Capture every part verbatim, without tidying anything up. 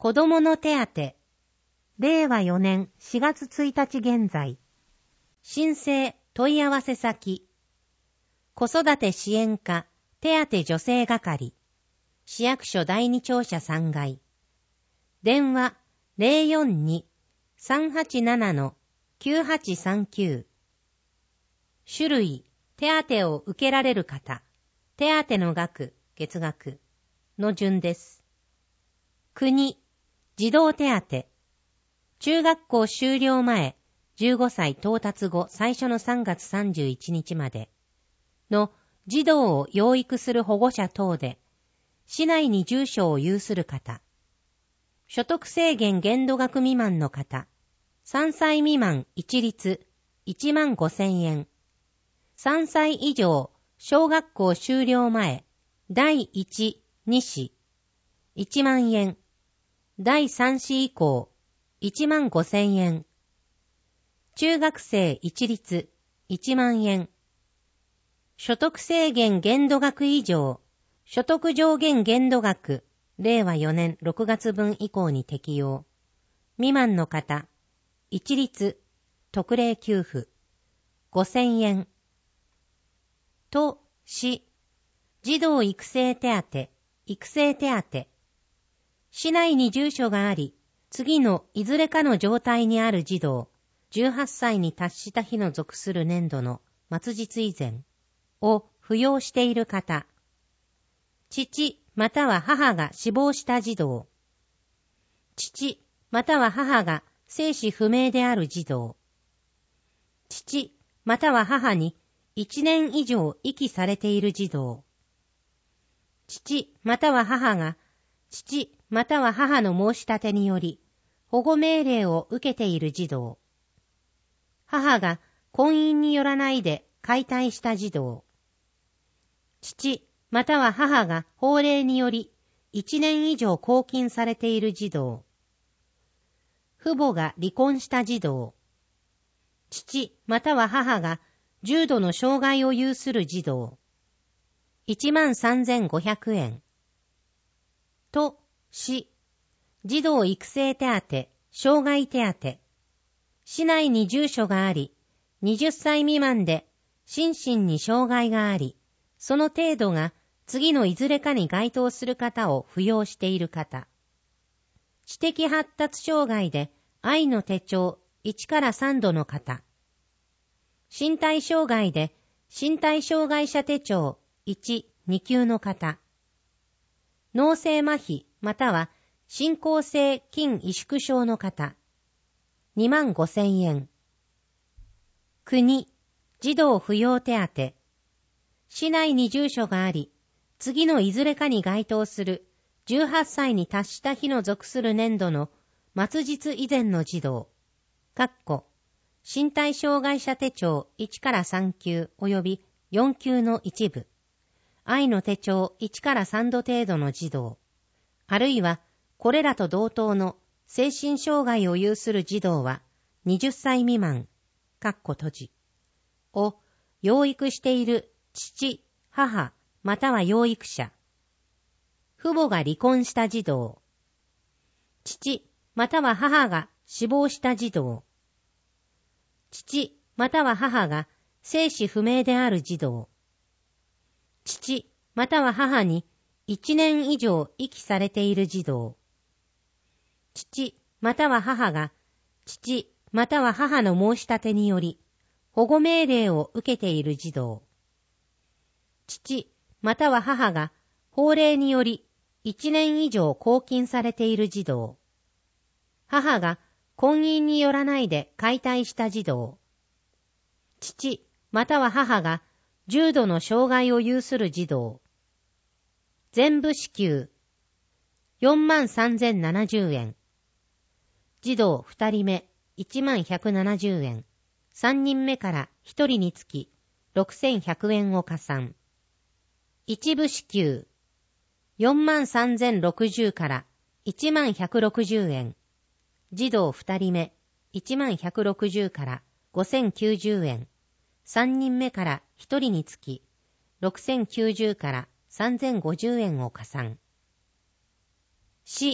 子どもの手当、れいわよねんしがつついたち現在。申請問い合わせ先。子育て支援課手当助成係。市役所だいに庁舎さんがい。電話 ゼロよんに さんはちなな きゅうはちさんきゅう。種類、手当を受けられる方、手当の額、月額の順です。国、児童手当。中学校修了前、じゅうごさい到達後最初のさんがつさんじゅういちにちまでの児童を養育する保護者等で、市内に住所を有する方、所得制限限度額未満の方、さんさい未満一律いちまんごせんえん、さんさい以上小学校修了前だいいち、に子いちまんえん、だいさん子以降いちまんごせんえん、中学生一律いちまんえん、所得制限限度額以上所得上限限度額れいわよねんろくがつぶん以降に適用。未満の方、一律、特例給付、ごせんえん。都、市、児童育成手当、育成手当。市内に住所があり、次のいずれかの状態にある児童、じゅうはっさいに達した日の属する年度の末日以前を扶養している方。父または母が死亡した児童。父または母が生死不明である児童。父または母にいちねん以上遺棄されている児童。父または母が父または母の申し立てにより保護命令を受けている児童。母が婚姻によらないで解体した児童。父または母が法令によりいちねん以上拘禁されている児童。父母が離婚した児童。父または母が重度の障害を有する児童。いちまんさんぜんごひゃくえん。都、市、児童育成手当、障害手当。市内に住所があり、はたち未満で心身に障害があり、その程度が次のいずれかに該当する方を扶養している方。知的発達障害で愛の手帳いちからさんどの方。身体障害で身体障害者手帳いち、に級の方。脳性麻痺または進行性筋萎縮症の方。にまんごせんえん。国、児童扶養手当。市内に住所があり、次のいずれかに該当するじゅうはっさいに達した日の属する年度の末日以前の児童、かっこ身体障害者手帳いちからさん級及びよん級の一部、愛の手帳いちからさんど程度の児童、あるいはこれらと同等の精神障害を有する児童ははたち未満、かっこ閉じ、を養育している父、母、または養育者。父母が離婚した児童。父、または母が死亡した児童。父、または母が生死不明である児童。父、または母にいちねん以上遺棄されている児童。父、または母が父、または母の申し立てにより保護命令を受けている児童。父、または母が法令によりいちねん以上拘禁されている児童。母が婚姻によらないで解体した児童。父、または母が重度の障害を有する児童。全部支給。よんまんさんぜんななじゅうえん。児童ふたりめいちまんひゃくななじゅうえん。さんにんめからひとりにつきろくせんひゃくえんを加算。一部支給。よんまんさんぜんろくじゅうからいちまんひゃくろくじゅうえん。児童ふたりめいちまんひゃくろくじゅうからごせんきゅうじゅうえん。さんにんめからひとりにつきろくせんきゅうじゅうからさんぜんごじゅうえんを加算。市、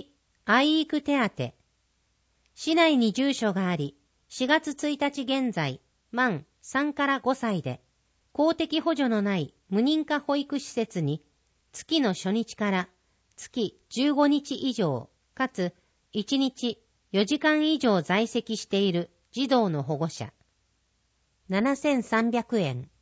愛育手当。市内に住所があり、しがつついたち現在、満さんからごさいで、公的補助のない無認可保育施設に、月の初日から月じゅうごにち以上、かついちにちよじかん以上在籍している児童の保護者。ななせんさんびゃくえん。